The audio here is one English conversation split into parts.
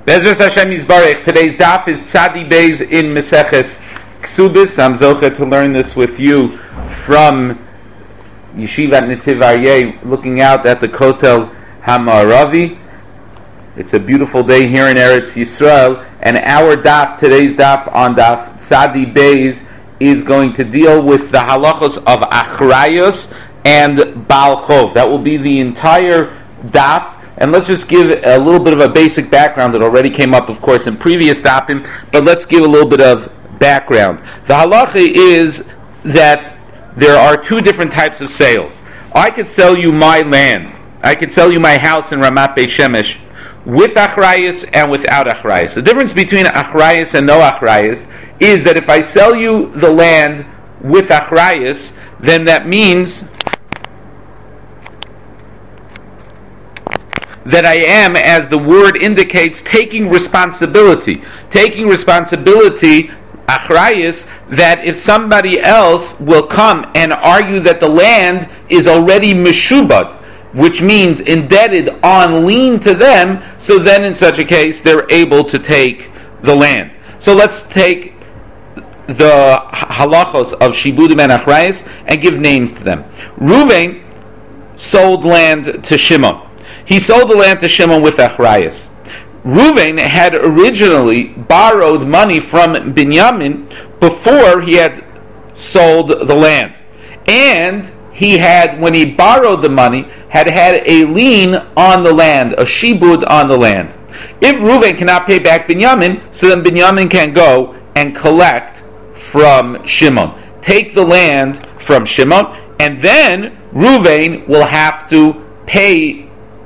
Bezras Hashem Yisbarech. Today's daf is Tzadi Beis in Meseches Ksubis. I'm zocher to learn this with you from Yeshivat Netiv Aryeh, looking out at the Kotel Hamaravi. It's a beautiful day here in Eretz Yisrael, and our daf, today's daf on daf Tzadi Beis, is going to deal with the halachos of Achrayos and Baal Chov. That will be the entire daf. And let's just give a little bit of a basic background that already came up, of course, in previous dafim, but let's give a little bit of background. The halacha is that there are two different types of sales. I could sell you my land. I could sell you my house in Ramat Beit Shemesh with achrayas and without achrayas. The difference between achrayas and no achrayas is that if I sell you the land with achrayas, then that means that I am, as the word indicates, taking responsibility. Taking responsibility, achrayas, that if somebody else will come and argue that the land is already meshubad, which means indebted on lien to them, so then in such a case they're able to take the land. So let's take the halachos of shibudim and achrayas and give names to them. Reuven sold land to Shimon. He sold the land to Shimon with achrayas. Reuven had originally borrowed money from Binyamin before he had sold the land. And he had, when he borrowed the money, had a lien on the land, a shibud on the land. If Reuven cannot pay back Binyamin, so then Binyamin can go and collect from Shimon. Take the land from Shimon, and then Reuven will have to pay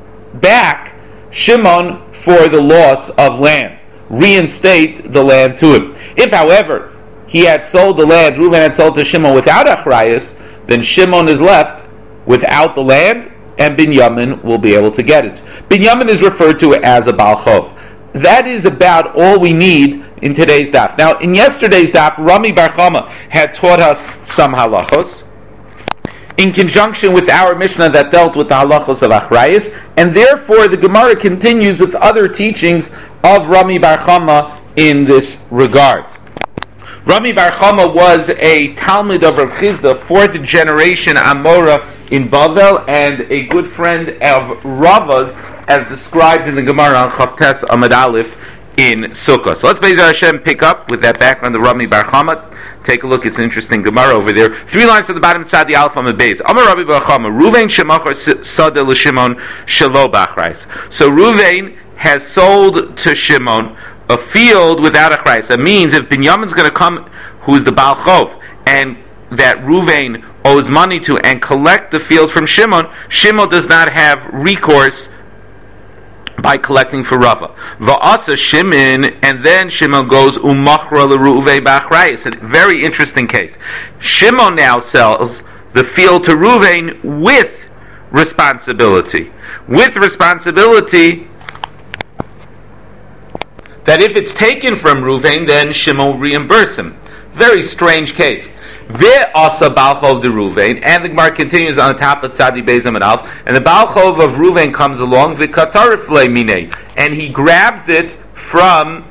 back Shimon for the loss of land, reinstate the land to him. If, however, he had sold the land, Reuven had sold to Shimon without achrayas, then Shimon is left without the land, and Binyamin will be able to get it. Binyamin is referred to as a Baal Chov. That is about all we need in today's daf. Now, in yesterday's daf, Rami Bar Chama had taught us some halachos in conjunction with our Mishnah that dealt with the halachos of achrayas, and therefore the Gemara continues with other teachings of Rami Bar Chama in this regard. Rami Bar Chama was a Talmud of Rav Chizda, fourth generation Amora in Bavel, and a good friend of Rava's, as described in the Gemara on Chavtes Amud Aleph in Sukkah. So let's Be'ezras Hashem pick up with that background of Rami Bar Chama. Take a look, it's an interesting Gemara over there. 3 lines at the bottom, Tzadi Aleph Amud Beis. Amar Rabbi Bar Chama, Reuven shemachar sada l'Shimon shelo b'achrayas. So Reuven has sold to Shimon a field without achrayas. That means if Binyamin's going to come, who is the Baal Chov, and that Reuven owes money to, and collect the field from Shimon, Shimon does not have recourse by collecting for Rava. Va'asa Shimon, and then Shimon goes umachra l'Reuven b'achrayas. A very interesting case. Shimon now sells the field to Reuven with responsibility. With responsibility that if it's taken from Reuven, then Shimon will reimburse him. Very strange case. Ve'asa Baal Chov de Reuven, and the Gemara continues on the top of Tzadi Beis Amud Aleph, and the Baal Chov of Reuven comes along, v'katarifle minei, and he grabs it from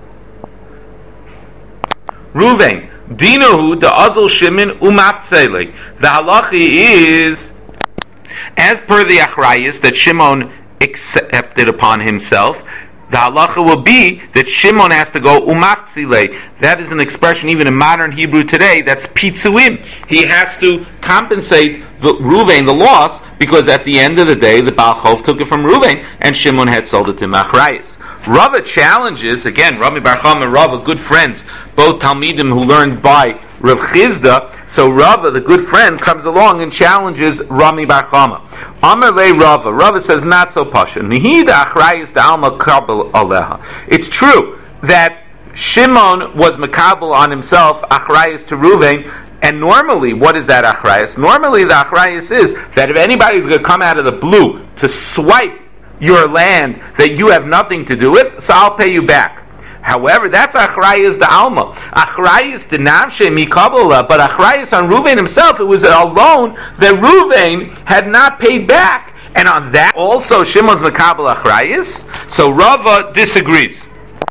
Reuven. Dinahu de Azul Shimon umaftzele. The halachi is, as per the achrayas that Shimon accepted upon himself, the halacha will be that Shimon has to go umaftzile. That is an expression even in modern Hebrew today, that's pitzuim. He has to compensate Reuven the loss, because at the end of the day the Baal Chov took it from Reuven and Shimon had sold it to achrayas. Rava challenges, again, Rami Bar Chama and Rava, good friends, both Talmidim who learned by Rav Chizda. So Rava, the good friend, comes along and challenges Rami Bar Chama. Amar le Rava. Rava says, not so pasha. Nihid achrayas da'alma kabel aleha. It's true that Shimon was makabel on himself achrayas to Reuven, and normally, what is that achrayas? Normally the achrayas is that if anybody's going to come out of the blue to swipe your land that you have nothing to do with, so I'll pay you back. However, that's achrayas the alma. Achrayas the nafshe mikabela, but achrayas on Reuven himself, it was a loan that Reuven had not paid back, And on that also Shimon's Makabel Achrayis. So Rava disagrees.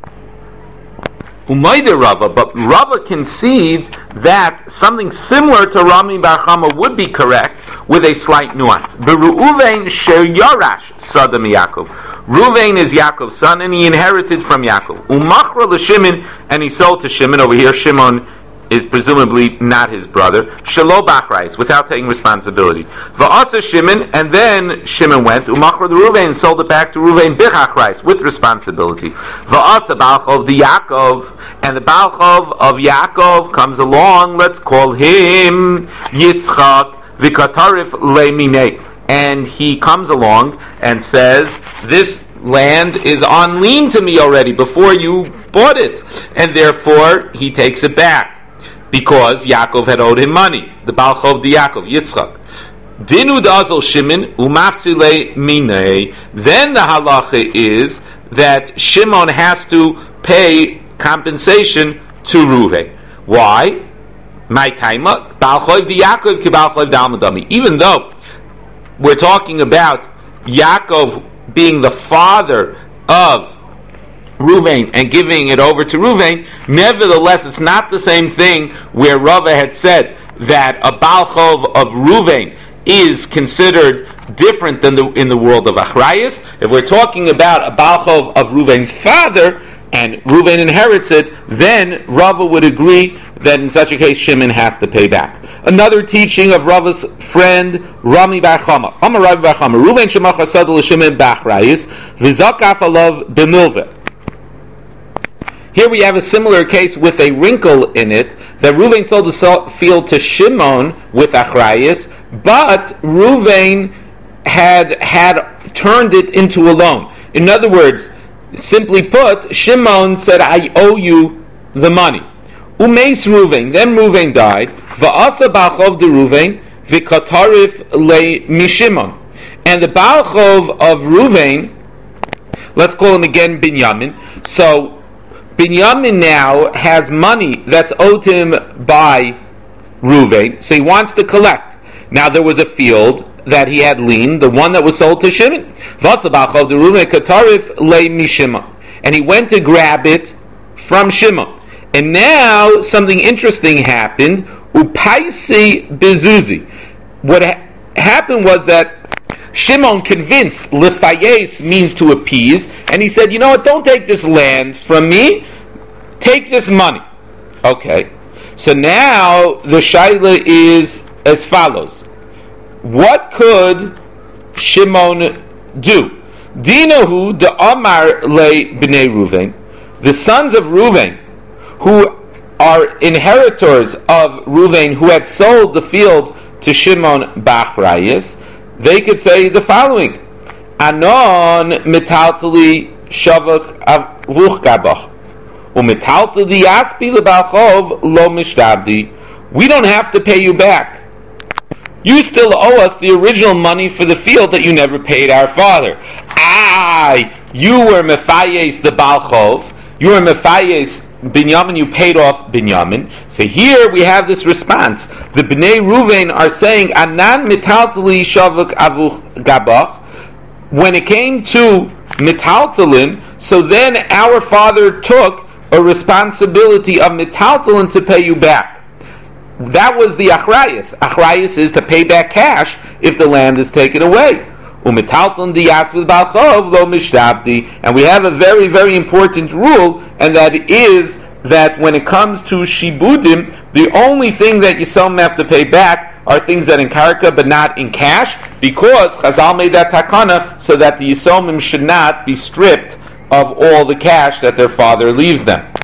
Umayde Rava, but Rava concedes that something similar to Rami Bar Chama would be correct with a slight nuance. Beru'uvein sher yarash sadam Yaakov. Ruvain is Yaakov's son, and he inherited from Yaakov. Umachra l'Shimon, and he sold to Shimon. Over here, Shimon is presumably not his brother. Shelo b'achrayis, without taking responsibility. Va'asa Shimon, and then Shimon went. Umachra the Ruvain and sold it back to Ruvain b'achrayis, with responsibility. Va'asa Balchov the Yaakov, and the Balchov of Yaakov comes along. Let's call him Yitzchak v'katarif le'minei. And he comes along and says, this land is on lien to me already before you bought it. And therefore, he takes it back because Yaakov had owed him money. The Balchov de Yaakov, Yitzchak. Dinu da'azel Shimon umaftzile minei. Then the halacha is that Shimon has to pay compensation to Reuven. Why? My taima Balchov de Yaakov ki Balchov d'almadami. Even though we're talking about Yaakov being the father of Ruvain and giving it over to Ruvain, nevertheless, it's not the same thing where Rava had said that a Balchov of Ruvain is considered different than in the world of Achrayis. If we're talking about a Balchov of Ruvain's father, and Reuven inherits it, then Rava would agree that in such a case Shimon has to pay back. Another teaching of Rava's friend Rami Bar Chama. Amar Rami Bar Chama. Reuven shemach hasad l'Shimon b'achrayis v'zakaf alav b'milveh. Here we have a similar case with a wrinkle in it, that Reuven sold the field to Shimon with achrayis, but Reuven had turned it into a loan. In other words, simply put, Shimon said, I owe you the money. Umeis Reuven, then Reuven died. Va'asa Balchov de Reuven, v'katarif le mishimon. And the Balchov of Reuven, let's call him again Binyamin. So, Binyamin now has money that's owed to him by Reuven, so he wants to collect. Now there was a field that he had lien, the one that was sold to Shimon. And he went to grab it from Shimon. And now something interesting happened. Upaisi bezuzi. What happened was that Shimon convinced, lefayes means to appease, and he said, you know what, don't take this land from me, take this money. Okay. So now the shaila is as follows. What could Shimon do? Dinahu de Amar le bnei Reuven, the sons of Reuven, who are inheritors of Reuven, who had sold the field to Shimon b'achrayis, they could say the following: Anon metaltali shavak avuch gabach, umetaltali yaspi lebalchov lo mishtabdi. We don't have to pay you back. You still owe us the original money for the field that you never paid our father. You were Mephayes the Balchov. You were Mephayes Binyamin, you paid off Binyamin. So here we have this response. The Bnei Reuven are saying, Anan metaltali shavuk avuch gabach. When it came to metaltalin, so then our father took a responsibility of metaltalin to pay you back. That was the achrayis. Achrayis is to pay back cash if the land is taken away. And we have a very, very important rule, and that is that when it comes to shibudim, the only thing that Yisomim have to pay back are things that in karka but not in cash, because Chazal made that takana so that the Yisomim should not be stripped of all the cash that their father leaves them.